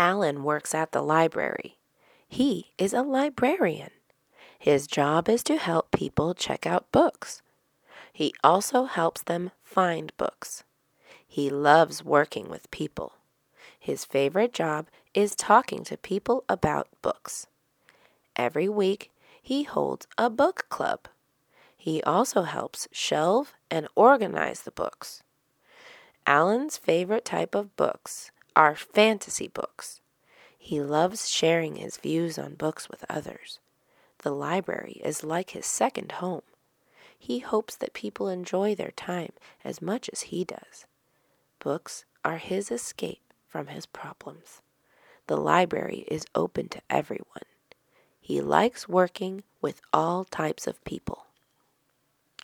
Alan works at the library. He is a librarian. His job is to help people check out books. He also helps them find books. He loves working with people. His favorite job is talking to people about books. Every week, he holds a book club. He also helps shelve and organize the books. Alan's favorite type of books are fantasy books. He loves sharing his views on books with others. The library is like his second home. He hopes that people enjoy their time as much as he does. Books are his escape from his problems. The library is open to everyone. He likes working with all types of people.